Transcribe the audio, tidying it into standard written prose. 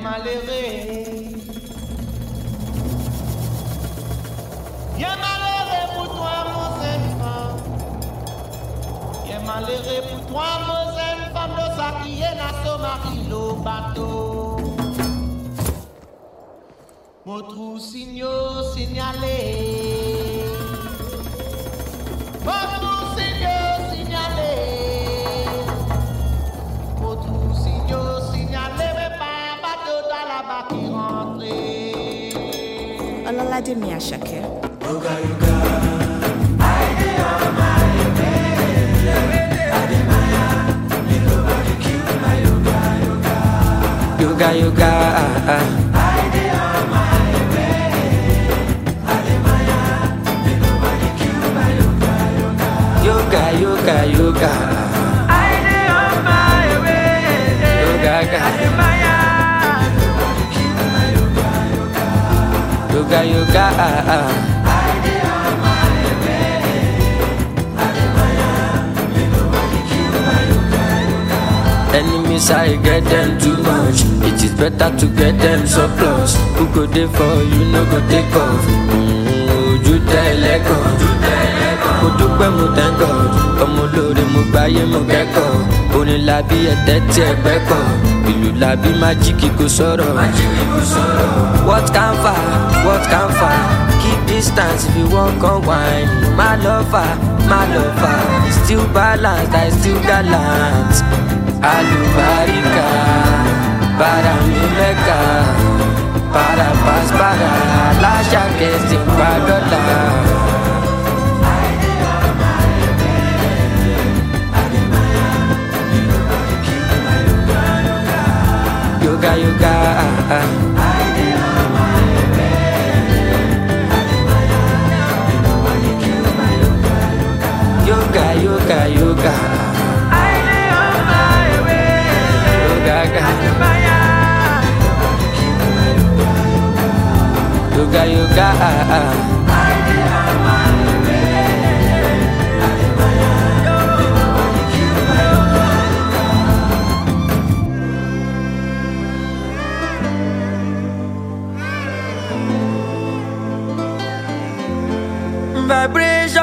malheureux. Y'a malheureux pour toi, mon enfant. Y'a malheureux pour toi, mon enfant. De ça qui est dans son mari, le bateau. Mon trou signalé. Mon trou signalé. Mon trou signalé. Mais pas bateau dans la bas qui rentre. Ololade Miyashake. Yoga, yoga. I dey on my way. Ademaya, may nobody kill my yoga, yoga. Yoga, yoga. I dey on my way. Ademaya, may nobody kill my yoga, yoga. Yoga, yoga, yoga. I dey on my way. Yoga, Ademaya, may nobody kill my yoga, yoga. Yoga, yoga. Enemies, I get them too much. It is better to get them so close. Who go there for you, no go take off. You tell echo. Mo dúpẹ́ mo thank God. Ọmọ olóore mo gbáyé mo kẹ́kọ̀ọ́. Orin làbí ẹ̀tẹ́ tí ẹgbẹ́ kọ̀. Ìlú làbí májíkì kò sọ̀rọ̀. What can far? Keep distance if you wan come wine. My lover. Still balanced, I still gallant. Alubarika, para mi meca, para paz, para la jaquette, para dólar. Yoga, yoga. Yoga, yoga, yoga. Yoga, yoga. Vibration